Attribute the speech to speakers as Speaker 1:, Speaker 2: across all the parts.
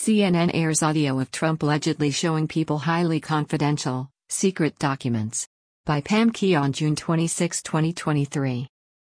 Speaker 1: CNN airs audio of Trump allegedly showing people highly confidential, secret documents. By Pam Key on June 26, 2023.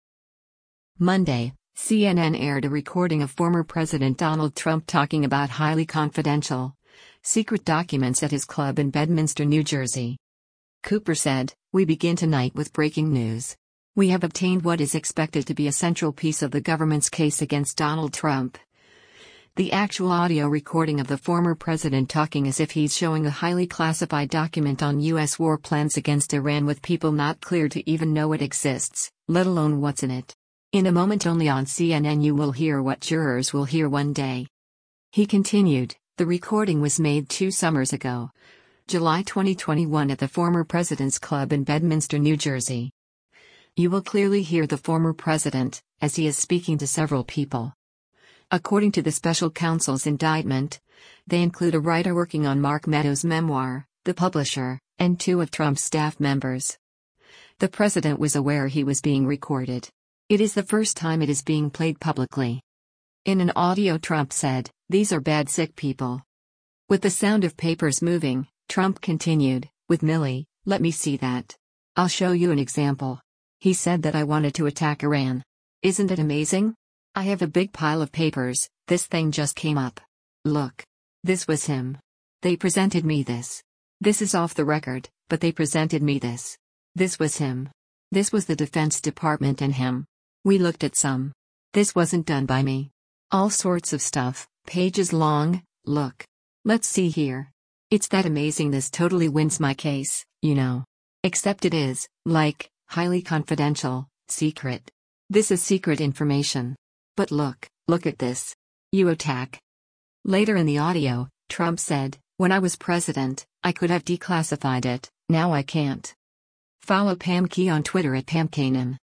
Speaker 1: Monday, CNN aired a recording of former President Donald Trump talking about highly confidential, secret documents at his club in Bedminster, New Jersey. Cooper said, "We begin tonight with breaking news. We have obtained what is expected to be a central piece of the government's case against Donald Trump." The actual audio recording of the former president talking as if he's showing a highly classified document on U.S. war plans against Iran with people not clear to even know it exists, let alone what's in it. In a moment only on CNN you will hear what jurors will hear one day. He continued, the recording was made 2 summers ago, July 2021 at the former president's club in Bedminster, New Jersey. You will clearly hear the former president, as he is speaking to several people. According to the special counsel's indictment, they include a writer working on Mark Meadows' memoir, the publisher, and 2 of Trump's staff members. The president was aware he was being recorded. It is the first time it is being played publicly. In an audio Trump said, "These are bad sick people." With the sound of papers moving, Trump continued, "With Millie, let me see that. I'll show you an example. He said that I wanted to attack Iran. Isn't it amazing? I have a big pile of papers, this thing just came up. Look. This was him. They presented me this. This is off the record, but they presented me this. This was him. This was the Defense Department and him. We looked at some. This wasn't done by me. All sorts of stuff, pages long, look. Let's see here. It's that amazing, this totally wins my case, you know. Except it is, like, highly confidential, secret. This is secret information. But look at this. You attack." Later in the audio, Trump said, "When I was president, I could have declassified it, now I can't." Follow Pam Key on Twitter at PamKanan.